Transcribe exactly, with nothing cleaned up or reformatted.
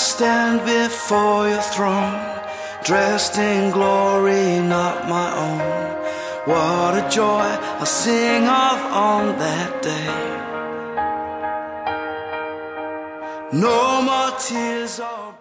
stand before your throne, dressed in glory not my own. What a joy I'll sing of on that day. No more tears or